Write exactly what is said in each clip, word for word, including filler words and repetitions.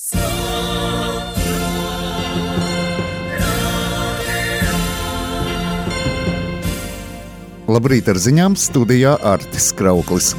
Labrīt ar ziņām, studijā Artis Krauklis.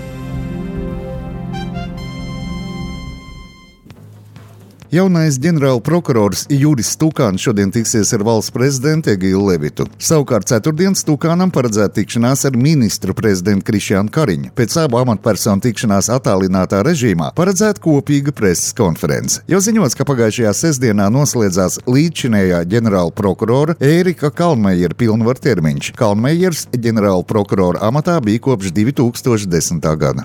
Jaunais ģenerālprokurors Juris Stukāns šodien tiksies ar valsts prezidentu Egilu Levitu. Savukārt ceturtdien Stukānam paredzēta tikšanās ar ministru prezidentu Krišjānu Kariņu. Pēc abu amatpersonu tikšanās attālinātā režīmā paredzēta kopīga preses konference. Jau ziņots, ka pagājušajā sestdienā noslēdzās līdzšinējā ģenerālprokurora Ērika Kalnmejera pilnvaru termiņš. Kalnmejers ģenerālprokurora amatā bija kopš divi tūkstoši desmitā gada.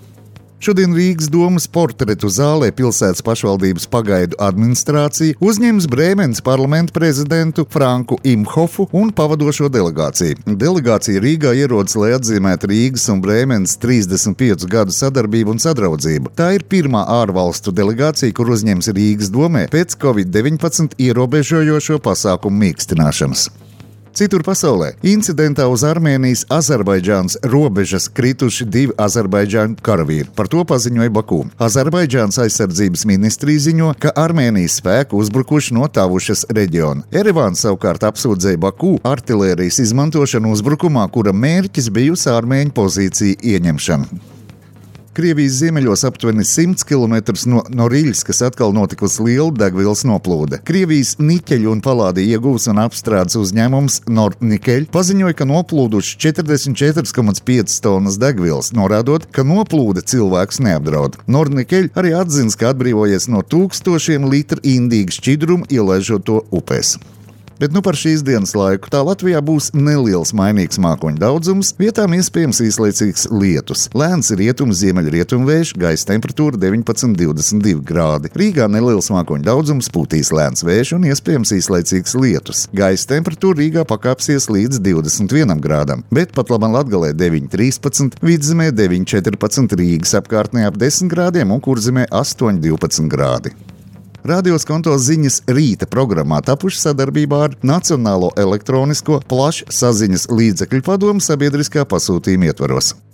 Šodien Rīgas domas portretu zālē pilsētas pašvaldības pagaidu administrācija uzņems Brēmenes parlamenta prezidentu Franku Imhofu un pavadošo delegāciju. Delegācija Rīgā ierodas, lai atzīmētu Rīgas un Brēmenes trīsdesmit piecu gadu sadarbību un sadraudzību. Tā ir pirmā ārvalstu delegācija, kur uzņems Rīgas domē pēc covid deviņpadsmit ierobežojošo pasākumu mīkstināšanas. Citur pasaulē incidentā uz Armēnijas-Azerbaidžānas robežas krituši divi Azerbaidžāņu karavīri. Par to paziņoja Baku. Azerbaidžānas aizsardzības ministrija ziņo, ka Armēnijas spēki uzbrukuši no Tavušas reģiona. Erevāna savukārt apsūdzēja Baku artilērijas izmantošanu uzbrukumā, kura mērķis bijusi armēņu pozīciju ieņemšana. Krievijas ziemeļos aptuveni simts kilometrus no Noriļskas atkal notikusi liela degvielas noplūde. Krievijas niķeļu un palādi ieguvs un apstrādes uzņēmums Nornikeļ paziņoja, ka noplūduši četrdesmit četri komats pieci tonnas degvielas, norādot, ka noplūde cilvēks neapdraud. Nornikeļ arī atzins, ka atbrīvojies no tūkstošiem litru indīga šķidrumu, ielaižot to upēs. Bet nu par šīs dienas laiku. Tā Latvijā būs neliels mainīgs mākoņu daudzums, vietām iespējams īslaicīgs lietus. Lēns rietumu ziemeļrietumu vējš, gaisa temperatūra deviņpadsmit līdz divdesmit divi grādi. Rīgā neliels mākoņu daudzums, pūtīs lēns vējš un iespējams īslaicīgs lietus. Gaisa temperatūra Rīgā pakāpsies līdz divdesmit vienam grādam, bet pat labam Latgalē deviņi trīspadsmit, Vidzemē deviņi četrpadsmit, Rīgas apkārtnē ap desmit grādiem un Kurzemē astoņi divpadsmit grādi. Radio Skonto ziņas rīta programmā tapuši sadarbībā ar Nacionālo elektronisko plašsaziņas līdzekļu padomu sabiedriskā pasūtījuma ietvaros.